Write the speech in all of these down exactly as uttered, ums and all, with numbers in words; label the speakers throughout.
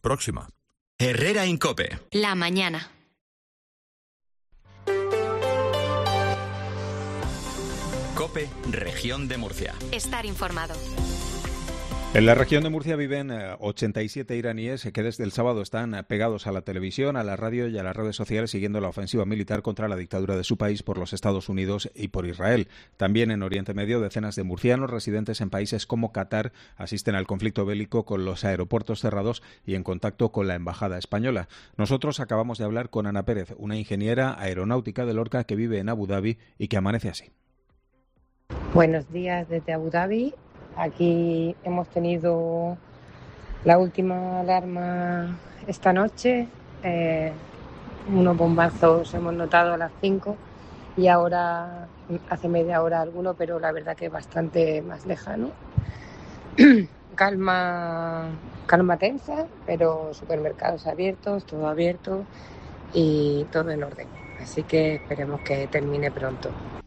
Speaker 1: próxima.
Speaker 2: Herrera Incope.
Speaker 3: La mañana.
Speaker 2: COPE, Región de Murcia.
Speaker 3: Estar informado.
Speaker 4: En la región de Murcia viven ochenta y siete iraníes que desde el sábado están pegados a la televisión, a la radio y a las redes sociales siguiendo la ofensiva militar contra la dictadura de su país por los Estados Unidos y por Israel. También en Oriente Medio, decenas de murcianos residentes en países como Qatar asisten al conflicto bélico con los aeropuertos cerrados y en contacto con la embajada española. Nosotros acabamos de hablar con Ana Pérez, una ingeniera aeronáutica de Lorca que vive en Abu Dhabi y que amanece así.
Speaker 5: Buenos días desde Abu Dhabi. Aquí hemos tenido la última alarma esta noche, eh, unos bombazos hemos notado a las cinco y ahora hace media hora alguno, pero la verdad que es bastante más lejano. calma, calma tensa, pero supermercados abiertos, todo abierto y todo en orden. Así que esperemos que termine pronto.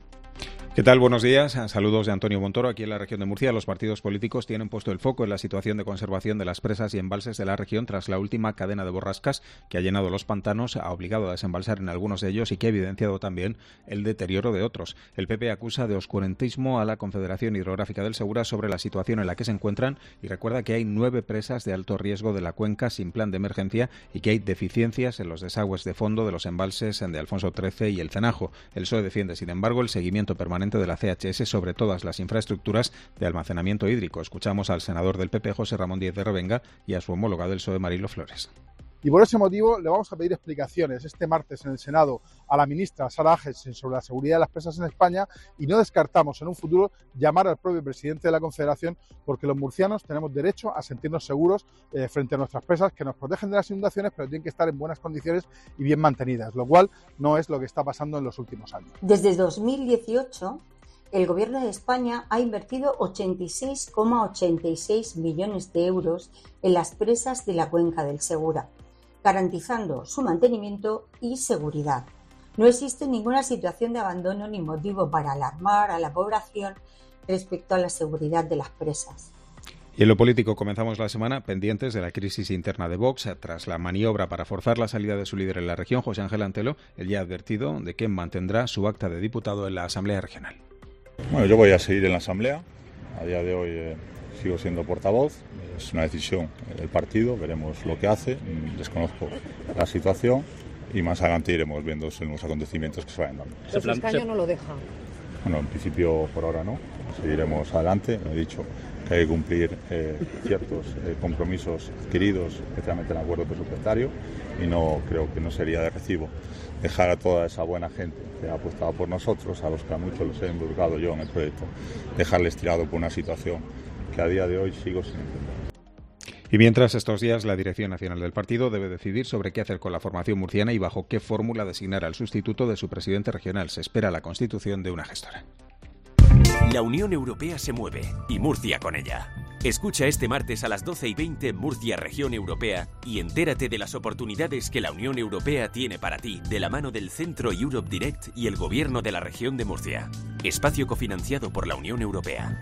Speaker 4: ¿Qué tal? Buenos días. Saludos de Antonio Montoro. Aquí en la región de Murcia, los partidos políticos tienen puesto el foco en la situación de conservación de las presas y embalses de la región tras la última cadena de borrascas que ha llenado los pantanos, ha obligado a desembalsar en algunos de ellos y que ha evidenciado también el deterioro de otros. El P P acusa de oscurantismo a la Confederación Hidrográfica del Segura sobre la situación en la que se encuentran y recuerda que hay nueve presas de alto riesgo de la cuenca sin plan de emergencia y que hay deficiencias en los desagües de fondo de los embalses de Alfonso trece y el Cenajo. El P S O E defiende, sin embargo, el seguimiento permanente de la C H S sobre todas las infraestructuras de almacenamiento hídrico. Escuchamos al senador del P P, José Ramón Díez de Revenga, y a su homóloga del P S O E, Marilo Flores.
Speaker 6: Y por ese motivo le vamos a pedir explicaciones este martes en el Senado a la ministra Sara Agesen sobre la seguridad de las presas en España y no descartamos en un futuro llamar al propio presidente de la Confederación porque los murcianos tenemos derecho a sentirnos seguros eh, frente a nuestras presas que nos protegen de las inundaciones pero tienen que estar en buenas condiciones y bien mantenidas, lo cual no es lo que está pasando en los últimos años.
Speaker 7: Desde dos mil dieciocho el Gobierno de España ha invertido ochenta y seis coma ochenta y seis millones de euros en las presas de la cuenca del Segura, garantizando su mantenimiento y seguridad. No existe ninguna situación de abandono ni motivo para alarmar a la población respecto a la seguridad de las presas.
Speaker 4: Y en lo político comenzamos la semana pendientes de la crisis interna de Vox. Tras la maniobra para forzar la salida de su líder en la región, José Ángel Antelo, él ya ha advertido de que mantendrá su acta de diputado en la Asamblea Regional.
Speaker 8: Bueno, yo voy a seguir en la Asamblea. A día de hoy eh, sigo siendo portavoz. Es una decisión del partido, veremos lo que hace. Desconozco la situación y más adelante iremos viendo los acontecimientos que se vayan dando.
Speaker 9: ¿Su escaño no lo deja?
Speaker 8: Bueno, en principio por ahora no. Seguiremos adelante. He dicho que hay que cumplir eh, ciertos eh, compromisos adquiridos, especialmente en el acuerdo presupuestario, y no creo que no sería de recibo dejar a toda esa buena gente que ha apostado por nosotros, a los que a muchos los he involucrado yo en el proyecto, dejarles tirado por una situación que a día de hoy sigo sin entender.
Speaker 4: Y mientras estos días la Dirección Nacional del Partido debe decidir sobre qué hacer con la formación murciana y bajo qué fórmula designar al sustituto de su presidente regional. Se espera la constitución de una gestora.
Speaker 10: La Unión Europea se mueve y Murcia con ella. Escucha este martes a las doce y veinte Murcia Región Europea y entérate de las oportunidades que la Unión Europea tiene para ti de la mano del Centro Europe Direct y el Gobierno de la Región de Murcia. Espacio cofinanciado por la Unión Europea.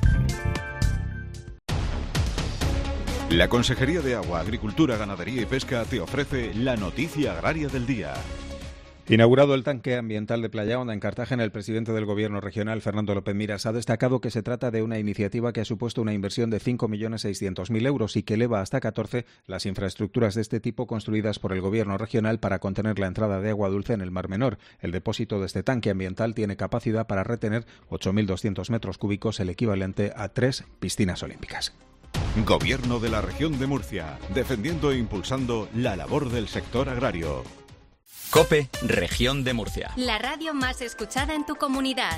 Speaker 11: La Consejería de Agua, Agricultura, Ganadería y Pesca te ofrece la noticia agraria del día.
Speaker 4: Inaugurado el tanque ambiental de Playa Honda en Cartagena, el presidente del Gobierno regional, Fernando López Miras, ha destacado que se trata de una iniciativa que ha supuesto una inversión de cinco millones seiscientos mil euros y que eleva hasta catorce las infraestructuras de este tipo construidas por el Gobierno regional para contener la entrada de agua dulce en el Mar Menor. El depósito de este tanque ambiental tiene capacidad para retener ocho mil doscientos metros cúbicos, el equivalente a tres piscinas olímpicas.
Speaker 11: Gobierno de la Región de Murcia, defendiendo e impulsando la labor del sector agrario.
Speaker 2: COPE, Región de Murcia.
Speaker 3: La radio más escuchada en tu comunidad.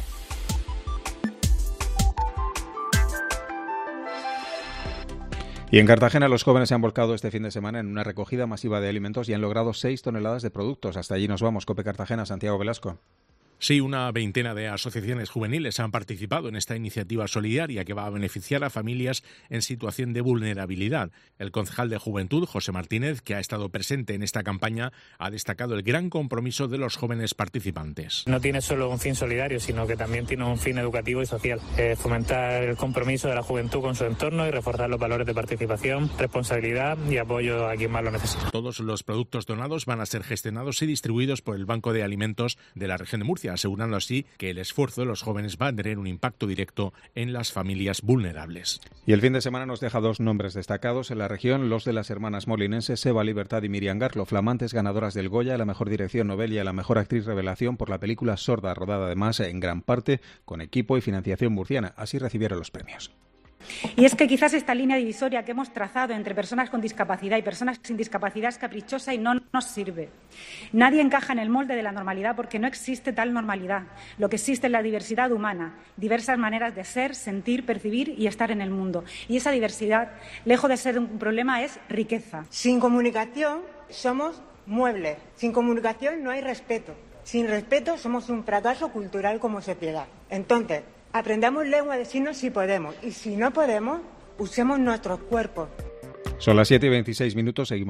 Speaker 4: Y en Cartagena los jóvenes se han volcado este fin de semana en una recogida masiva de alimentos y han logrado seis toneladas de productos. Hasta allí nos vamos. COPE Cartagena, Santiago Velasco.
Speaker 1: Sí, una veintena de asociaciones juveniles han participado en esta iniciativa solidaria que va a beneficiar a familias en situación de vulnerabilidad. El concejal de Juventud, José Martínez, que ha estado presente en esta campaña, ha destacado el gran compromiso de los jóvenes participantes.
Speaker 9: No tiene solo un fin solidario, sino que también tiene un fin educativo y social. Eh, fomentar el compromiso de la juventud con su entorno y reforzar los valores de participación, responsabilidad y apoyo a quien más lo necesita.
Speaker 1: Todos los productos donados van a ser gestionados y distribuidos por el Banco de Alimentos de la región de Murcia, asegurando así que el esfuerzo de los jóvenes va a tener un impacto directo en las familias vulnerables.
Speaker 4: Y el fin de semana nos deja dos nombres destacados en la región, los de las hermanas molinenses Seba Libertad y Miriam Garlo, flamantes ganadoras del Goya a la mejor dirección novel y a la mejor actriz revelación por la película Sorda, rodada además en gran parte con equipo y financiación murciana. Así recibieron los premios.
Speaker 12: Y es que quizás esta línea divisoria que hemos trazado entre personas con discapacidad y personas sin discapacidad es caprichosa y no nos sirve. Nadie encaja en el molde de la normalidad porque no existe tal normalidad. Lo que existe es la diversidad humana, diversas maneras de ser, sentir, percibir y estar en el mundo. Y esa diversidad, lejos de ser un problema, es riqueza.
Speaker 13: Sin comunicación somos muebles. Sin comunicación no hay respeto. Sin respeto somos un fracaso cultural como sociedad. Entonces, aprendamos lengua de signos si podemos, y si no podemos, usemos nuestros cuerpos.
Speaker 4: Son las siete y veintiséis minutos, seguimos.